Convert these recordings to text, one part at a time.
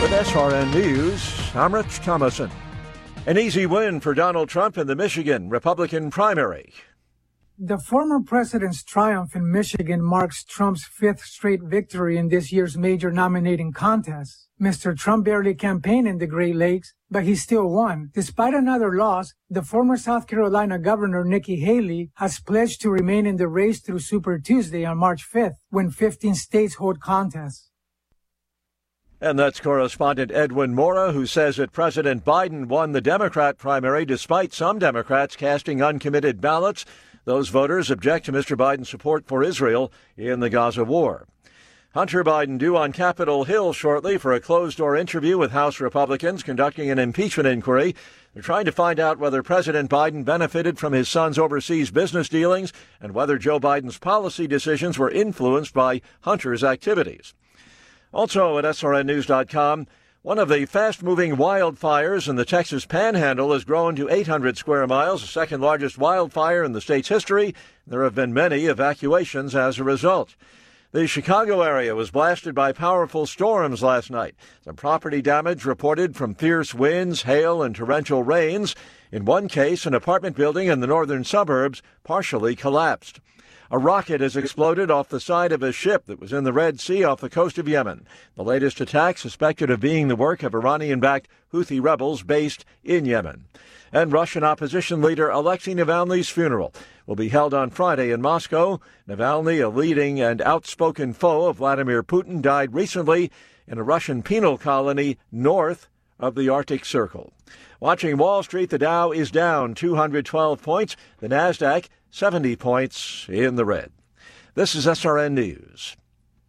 With SRN News, I'm Rich Thomason. An easy win for Donald Trump in the Michigan Republican primary. The former president's triumph in Michigan marks Trump's fifth straight victory in this year's major nominating contest. Mr. Trump barely campaigned in the Great Lakes, but he still won. Despite another loss, the former South Carolina Governor Nikki Haley has pledged to remain in the race through Super Tuesday on March 5th, when 15 states hold contests. And that's correspondent Edwin Mora, who says that President Biden won the Democrat primary despite some Democrats casting uncommitted ballots. Those voters object to Mr. Biden's support for Israel in the Gaza war. Hunter Biden due on Capitol Hill shortly for a closed-door interview with House Republicans conducting an impeachment inquiry. They're trying to find out whether President Biden benefited from his son's overseas business dealings and whether Joe Biden's policy decisions were influenced by Hunter's activities. Also at SRNnews.com, one of the fast-moving wildfires in the Texas Panhandle has grown to 800 square miles, the second largest wildfire in the state's history. There have been many evacuations as a result. The Chicago area was blasted by powerful storms last night. Some property damage reported from fierce winds, hail, and torrential rains. In one case, an apartment building in the northern suburbs partially collapsed. A rocket has exploded off the side of a ship that was in the Red Sea off the coast of Yemen. The latest attack suspected of being the work of Iranian-backed Houthi rebels based in Yemen. And Russian opposition leader Alexei Navalny's funeral will be held on Friday in Moscow. Navalny, a leading and outspoken foe of Vladimir Putin, died recently in a Russian penal colony north of the Arctic Circle. Watching Wall Street, the Dow is down 212 points. The Nasdaq 70 points in the red. This is SRN News.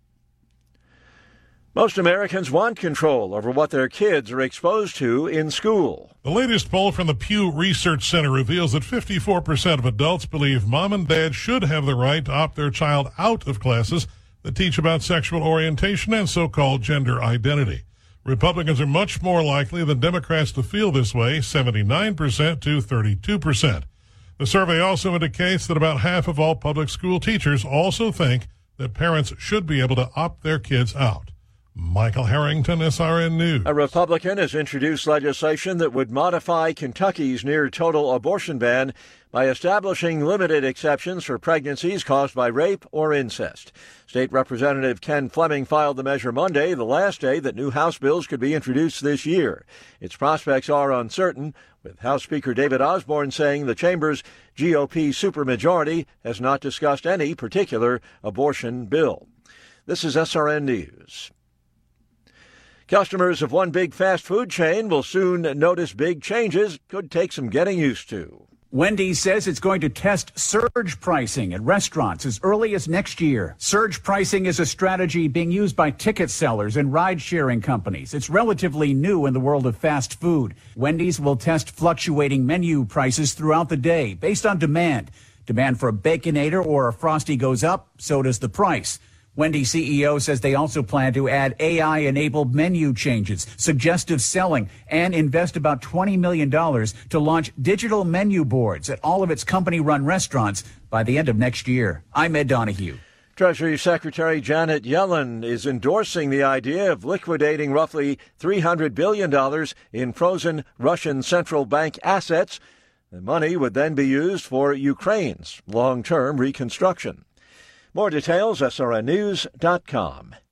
Most Americans want control over what their kids are exposed to in school. The latest poll from the Pew Research Center reveals that 54% of adults believe mom and dad should have the right to opt their child out of classes that teach about sexual orientation and so-called gender identity. Republicans are much more likely than Democrats to feel this way, 79% to 32%. The survey also indicates that about half of all public school teachers also think that parents should be able to opt their kids out. Michael Harrington, SRN News. A Republican has introduced legislation that would modify Kentucky's near-total abortion ban by establishing limited exceptions for pregnancies caused by rape or incest. State Representative Ken Fleming filed the measure Monday, the last day that new House bills could be introduced this year. Its prospects are uncertain, with House Speaker David Osborne saying the chamber's GOP supermajority has not discussed any particular abortion bill. This is SRN News. Customers of one big fast food chain will soon notice big changes. Could take some getting used to. Wendy's says it's going to test surge pricing at restaurants as early as next year. Surge pricing is a strategy being used by ticket sellers and ride-sharing companies. It's relatively new in the world of fast food. Wendy's will test fluctuating menu prices throughout the day based on demand. Demand for a Baconator or a Frosty goes up, so does the price. Wendy's CEO says they also plan to add AI-enabled menu changes, suggestive selling, and invest about $20 million to launch digital menu boards at all of its company-run restaurants by the end of next year. I'm Ed Donahue. Treasury Secretary Janet Yellen is endorsing the idea of liquidating roughly $300 billion in frozen Russian central bank assets. The money would then be used for Ukraine's long-term reconstruction. More details, srnnews.com.